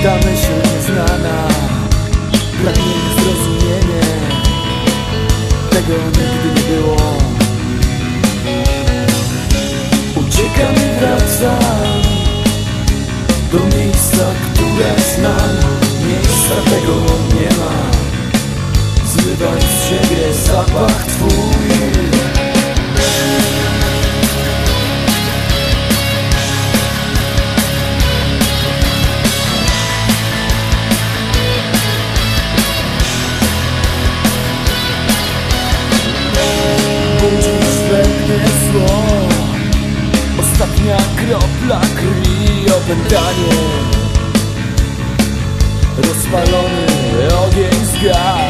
Ta myśl nieznana, pragnienie zrozumienie, tego nigdy nie było. Uciekam i wracam do miejsca, które znam. Miejsca tego nie ma. Zrywam z siebie zapach twój. Budzisz we mnie zło. Ostatnia kropla krwi, opętanie. Rozpalony ogień zgasł.